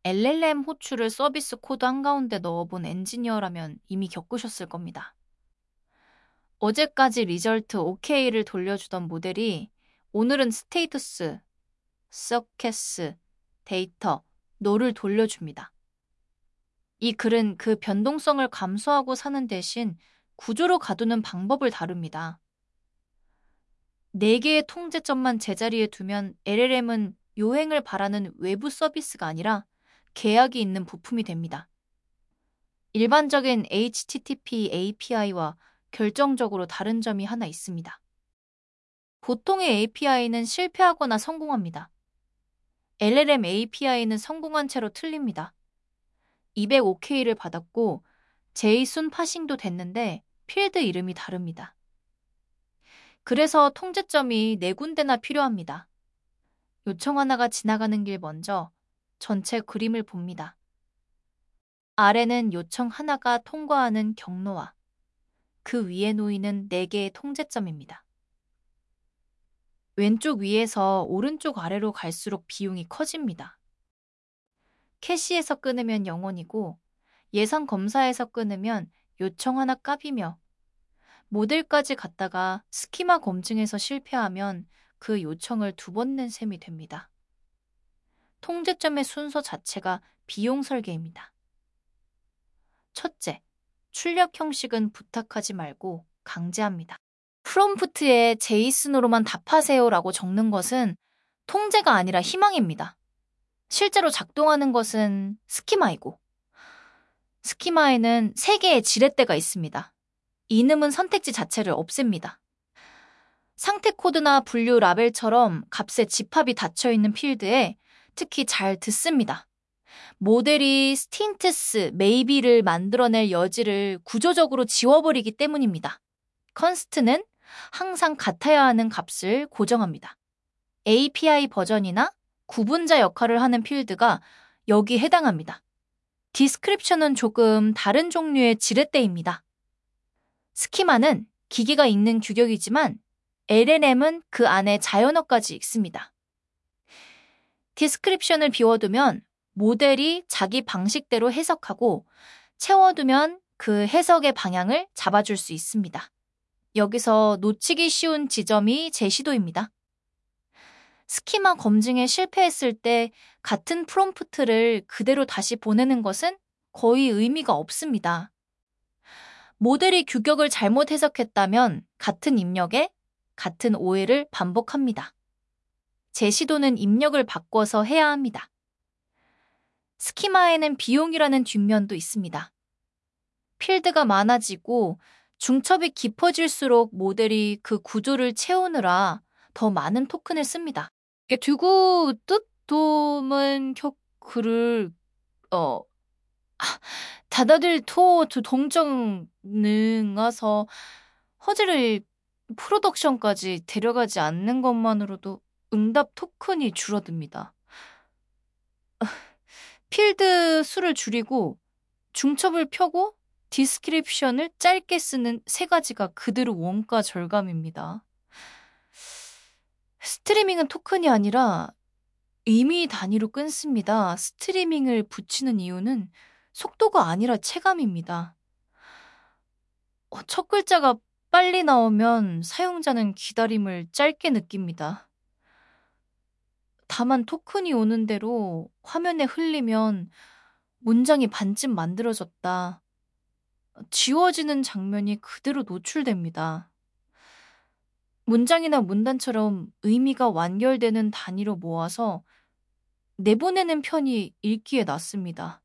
LLM 호출을 서비스 코드 한가운데 넣어본 엔지니어라면 이미 겪으셨을 겁니다. 어제까지 리절트 OK를 돌려주던 모델이 오늘은 스테이투스, 서켓스, 데이터, 노를 돌려줍니다. 이 글은 그 변동성을 감수하고 사는 대신 구조로 가두는 방법을 다룹니다. 4개의 통제점만 제자리에 두면 LLM은 요행을 바라는 외부 서비스가 아니라 계약이 있는 부품이 됩니다. 일반적인 HTTP API와 결정적으로 다른 점이 하나 있습니다. 보통의 API는 실패하거나 성공합니다. LLM API는 성공한 채로 틀립니다. 205K를 받았고 제이슨 파싱도 됐는데 필드 이름이 다릅니다. 그래서 통제점이 4군데나 필요합니다. 요청 하나가 지나가는 길 먼저 전체 그림을 봅니다. 아래는 요청 하나가 통과하는 경로와 그 위에 놓이는 4개의 통제점입니다. 왼쪽 위에서 오른쪽 아래로 갈수록 비용이 커집니다. 캐시에서 끊으면 0원이고 예상 검사에서 끊으면 요청 하나 값이며 모델까지 갔다가 스키마 검증에서 실패하면 그 요청을 2번 낸 셈이 됩니다. 통제점의 순서 자체가 비용 설계입니다. 첫째, 출력 형식은 부탁하지 말고 강제합니다. 프롬프트에 제이슨으로만 답하세요라고 적는 것은 통제가 아니라 희망입니다. 실제로 작동하는 것은 스키마이고, 스키마에는 3개의 지렛대가 있습니다. 이음은 선택지 자체를 없앱니다. 상태 코드나 분류 라벨처럼 값의 집합이 닫혀있는 필드에 특히 잘 듣습니다. 모델이 스틴트스, 메이비를 만들어낼 여지를 구조적으로 지워버리기 때문입니다. 컨스트는 항상 같아야 하는 값을 고정합니다. API 버전이나 구분자 역할을 하는 필드가 여기 해당합니다. 디스크립션은 조금 다른 종류의 지렛대입니다. 스키마는 기계가 읽는 규격이지만 LLM은 그 안에 자연어까지 읽습니다. 디스크립션을 비워두면 모델이 자기 방식대로 해석하고 채워두면 그 해석의 방향을 잡아줄 수 있습니다. 여기서 놓치기 쉬운 지점이 제시도입니다. 스키마 검증에 실패했을 때 같은 프롬프트를 그대로 다시 보내는 것은 거의 의미가 없습니다. 모델이 규격을 잘못 해석했다면 같은 입력에 같은 오해를 반복합니다. 제시도는 입력을 바꿔서 해야 합니다. 스키마에는 비용이라는 뒷면도 있습니다. 필드가 많아지고 중첩이 깊어질수록 모델이 그 구조를 채우느라 더 많은 토큰을 씁니다. 두구 뜻도문 글을 다다들 동정 능어서 허즈를 프로덕션까지 데려가지 않는 것만으로도 응답 토큰이 줄어듭니다. 필드 수를 줄이고 중첩을 펴고 디스크립션을 짧게 쓰는 3가지가 그대로 원가 절감입니다. 스트리밍은 토큰이 아니라 의미 단위로 끊습니다. 스트리밍을 붙이는 이유는 속도가 아니라 체감입니다. 첫 글자가 빨리 나오면 사용자는 기다림을 짧게 느낍니다. 다만 토큰이 오는 대로 화면에 흘리면 문장이 반쯤 만들어졌다. 지워지는 장면이 그대로 노출됩니다. 문장이나 문단처럼 의미가 완결되는 단위로 모아서 내보내는 편이 읽기에 낫습니다.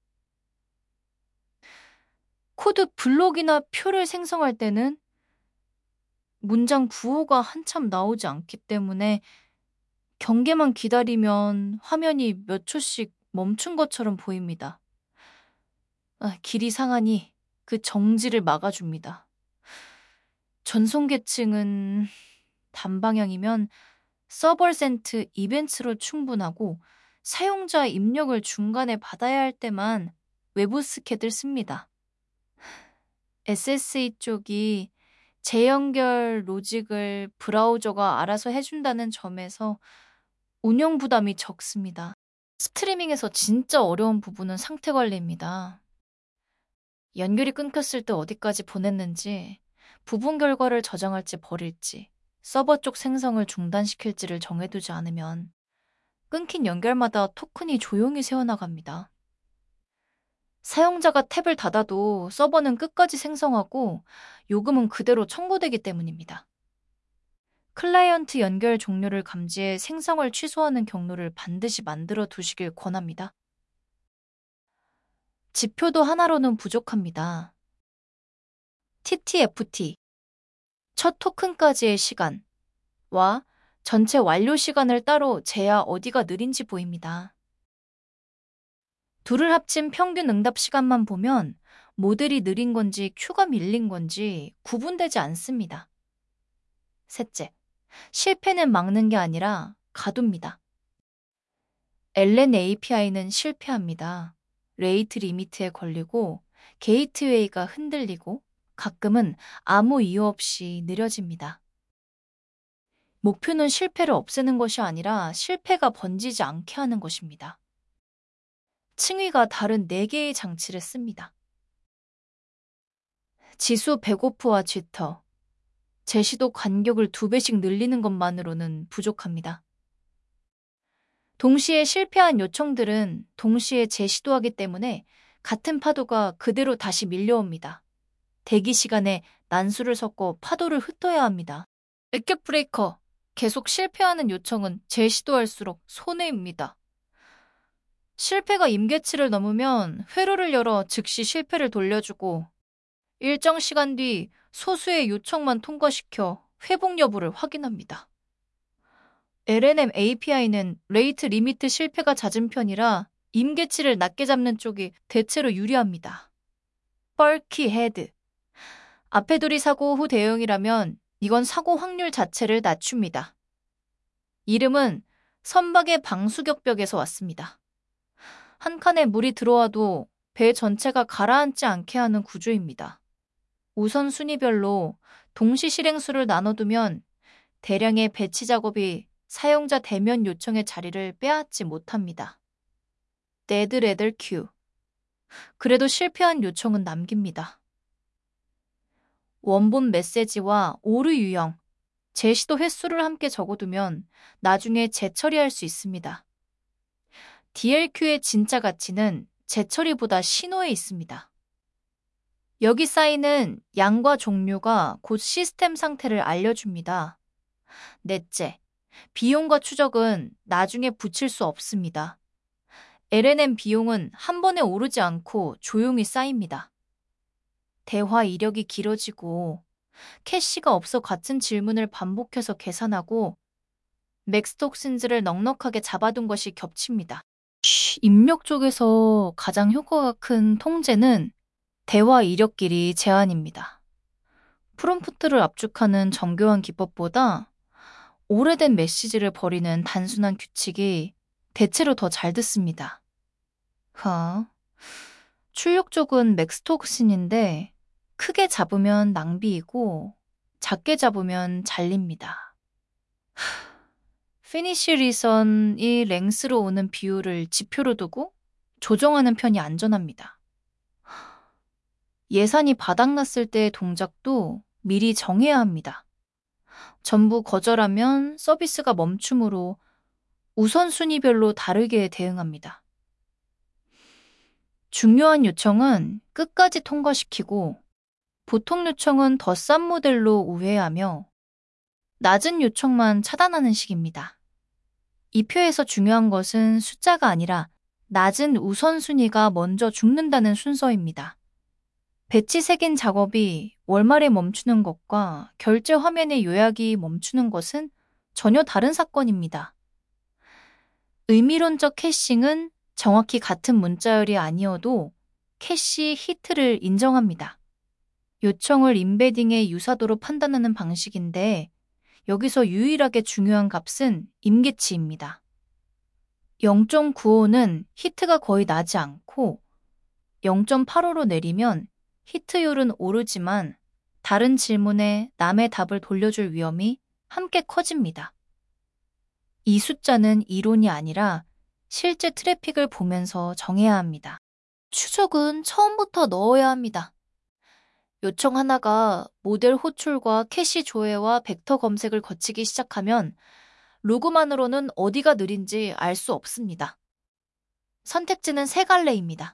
코드 블록이나 표를 생성할 때는 문장 부호가 한참 나오지 않기 때문에 경계만 기다리면 화면이 몇 초씩 멈춘 것처럼 보입니다. 길이 상하니 그 정지를 막아줍니다. 전송 계층은 단방향이면 서벌센트 이벤트로 충분하고 사용자 입력을 중간에 받아야 할 때만 외부 스캣을 씁니다. SSE 쪽이 재연결 로직을 브라우저가 알아서 해준다는 점에서 운영 부담이 적습니다. 스트리밍에서 진짜 어려운 부분은 상태 관리입니다. 연결이 끊겼을 때 어디까지 보냈는지, 부분 결과를 저장할지 버릴지, 서버 쪽 생성을 중단시킬지를 정해두지 않으면 끊긴 연결마다 토큰이 조용히 새어나갑니다. 사용자가 탭을 닫아도 서버는 끝까지 생성하고 요금은 그대로 청구되기 때문입니다. 클라이언트 연결 종료를 감지해 생성을 취소하는 경로를 반드시 만들어 두시길 권합니다. 지표도 하나로는 부족합니다. TTFT, 첫 토큰까지의 시간과 전체 완료 시간을 따로 재야 어디가 느린지 보입니다. 둘을 합친 평균 응답 시간만 보면 모델이 느린 건지 큐가 밀린 건지 구분되지 않습니다. 셋째, 실패는 막는 게 아니라 가둡니다. LN API는 실패합니다. 레이트 리미트에 걸리고 게이트웨이가 흔들리고 가끔은 아무 이유 없이 느려집니다. 목표는 실패를 없애는 것이 아니라 실패가 번지지 않게 하는 것입니다. 층위가 다른 4개의 장치를 씁니다. 지수 백오프와 지터, 제시도 간격을 2배씩 늘리는 것만으로는 부족합니다. 동시에 실패한 요청들은 동시에 재시도하기 때문에 같은 파도가 그대로 다시 밀려옵니다. 대기 시간에 난수를 섞어 파도를 흩어야 합니다. 액격 브레이커, 계속 실패하는 요청은 재시도할수록 손해입니다. 실패가 임계치를 넘으면 회로를 열어 즉시 실패를 돌려주고 일정 시간 뒤 소수의 요청만 통과시켜 회복 여부를 확인합니다. LNM API는 레이트 리미트 실패가 잦은 편이라 임계치를 낮게 잡는 쪽이 대체로 유리합니다. 뻘키 헤드, 앞에 둘이 사고 후 대응이라면 이건 사고 확률 자체를 낮춥니다. 이름은 선박의 방수격벽에서 왔습니다. 한 칸에 물이 들어와도 배 전체가 가라앉지 않게 하는 구조입니다. 우선순위별로 동시 실행수를 나눠두면 대량의 배치 작업이 사용자 대면 요청의 자리를 빼앗지 못합니다. 데드 레들 큐. 그래도 실패한 요청은 남깁니다. 원본 메시지와 오류 유형, 재시도 횟수를 함께 적어두면 나중에 재처리할 수 있습니다. DLQ의 진짜 가치는 재처리보다 신호에 있습니다. 여기 쌓이는 양과 종류가 곧 시스템 상태를 알려줍니다. 넷째, 비용과 추적은 나중에 붙일 수 없습니다. LNM 비용은 한 번에 오르지 않고 조용히 쌓입니다. 대화 이력이 길어지고 캐시가 없어 같은 질문을 반복해서 계산하고 맥스톡신즈를 넉넉하게 잡아둔 것이 겹칩니다. 입력 쪽에서 가장 효과가 큰 통제는 대화 이력끼리 제한입니다. 프롬프트를 압축하는 정교한 기법보다 오래된 메시지를 버리는 단순한 규칙이 대체로 더 잘 듣습니다. 출력 쪽은 맥스톡신인데 크게 잡으면 낭비이고 작게 잡으면 잘립니다. 피니시 리선이 랭스로 오는 비율을 지표로 두고 조정하는 편이 안전합니다. 예산이 바닥났을 때의 동작도 미리 정해야 합니다. 전부 거절하면 서비스가 멈춤으로 우선순위별로 다르게 대응합니다. 중요한 요청은 끝까지 통과시키고 보통 요청은 더 싼 모델로 우회하며 낮은 요청만 차단하는 식입니다. 이 표에서 중요한 것은 숫자가 아니라 낮은 우선순위가 먼저 죽는다는 순서입니다. 배치 색인 작업이 월말에 멈추는 것과 결제 화면의 요약이 멈추는 것은 전혀 다른 사건입니다. 의미론적 캐싱은 정확히 같은 문자열이 아니어도 캐시 히트를 인정합니다. 요청을 임베딩의 유사도로 판단하는 방식인데 여기서 유일하게 중요한 값은 임계치입니다. 0.95는 히트가 거의 나지 않고 0.85로 내리면 히트율은 오르지만 다른 질문에 남의 답을 돌려줄 위험이 함께 커집니다. 이 숫자는 이론이 아니라 실제 트래픽을 보면서 정해야 합니다. 추적은 처음부터 넣어야 합니다. 요청 하나가 모델 호출과 캐시 조회와 벡터 검색을 거치기 시작하면 로그만으로는 어디가 느린지 알 수 없습니다. 선택지는 세 갈래입니다.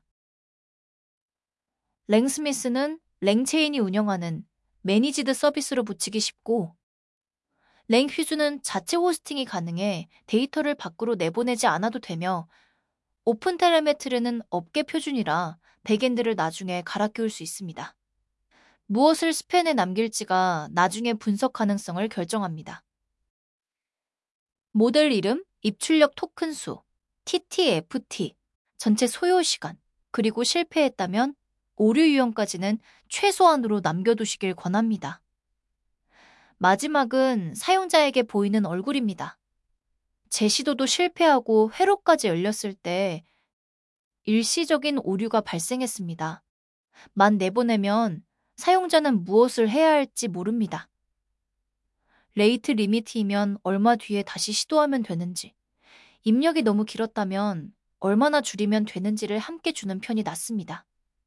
랭스미스는 랭체인이 운영하는 매니지드 서비스로 붙이기 쉽고, 랭휴즈는 자체 호스팅이 가능해 데이터를 밖으로 내보내지 않아도 되며, 오픈텔레메트리는 업계 표준이라 백엔드를 나중에 갈아 끼울 수 있습니다. 무엇을 스팬에 남길지가 나중에 분석 가능성을 결정합니다. 모델 이름, 입출력 토큰 수, TTFT, 전체 소요 시간, 그리고 실패했다면 오류 유형까지는 최소한으로 남겨두시길 권합니다. 마지막은 사용자에게 보이는 얼굴입니다. 제 시도도 실패하고 회로까지 열렸을 때 일시적인 오류가 발생했습니다. 만 내보내면 사용자는 무엇을 해야 할지 모릅니다. 레이트 리미트이면 얼마 뒤에 다시 시도하면 되는지, 입력이 너무 길었다면 얼마나 줄이면 되는지를 함께 주는 편이 낫습니다.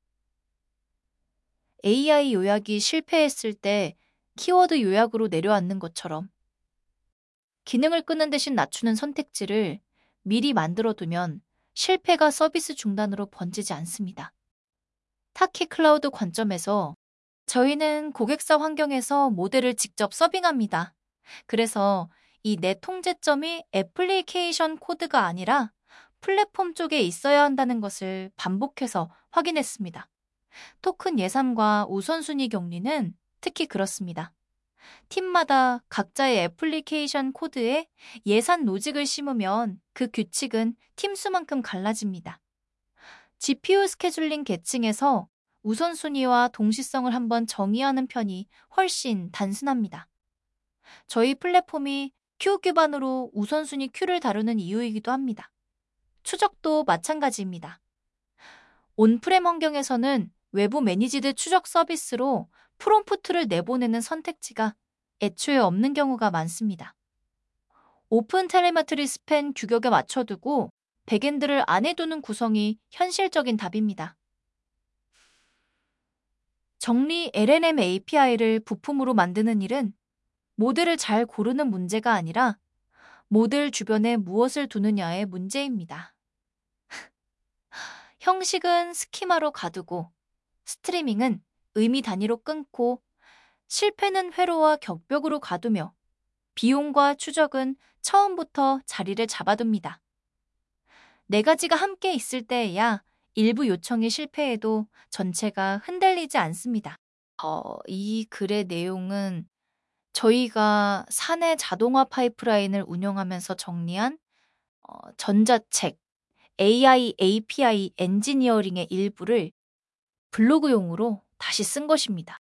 AI 요약이 실패했을 때 키워드 요약으로 내려앉는 것처럼 기능을 끄는 대신 낮추는 선택지를 미리 만들어두면 실패가 서비스 중단으로 번지지 않습니다. 타키 클라우드 관점에서 저희는 고객사 환경에서 모델을 직접 서빙합니다. 그래서 이 내 통제점이 애플리케이션 코드가 아니라 플랫폼 쪽에 있어야 한다는 것을 반복해서 확인했습니다. 토큰 예산과 우선순위 격리는 특히 그렇습니다. 팀마다 각자의 애플리케이션 코드에 예산 로직을 심으면 그 규칙은 팀 수만큼 갈라집니다. GPU 스케줄링 계층에서 우선순위와 동시성을 한번 정의하는 편이 훨씬 단순합니다. 저희 플랫폼이 큐 기반으로 우선순위 큐를 다루는 이유이기도 합니다. 추적도 마찬가지입니다. 온프렘 환경에서는 외부 매니지드 추적 서비스로 프롬프트를 내보내는 선택지가 애초에 없는 경우가 많습니다. 오픈 텔레메트리 스팬 규격에 맞춰두고 백엔드를 안 해두는 구성이 현실적인 답입니다. 정리 LLM API를 부품으로 만드는 일은 모델을 잘 고르는 문제가 아니라 모델 주변에 무엇을 두느냐의 문제입니다. 형식은 스키마로 가두고, 스트리밍은 의미 단위로 끊고, 실패는 회로와 격벽으로 가두며, 비용과 추적은 처음부터 자리를 잡아둡니다. 네 가지가 함께 있을 때에야 일부 요청이 실패해도 전체가 흔들리지 않습니다. 이 글의 내용은 저희가 사내 자동화 파이프라인을 운영하면서 정리한 전자책 AI API 엔지니어링의 일부를 블로그용으로 다시 쓴 것입니다.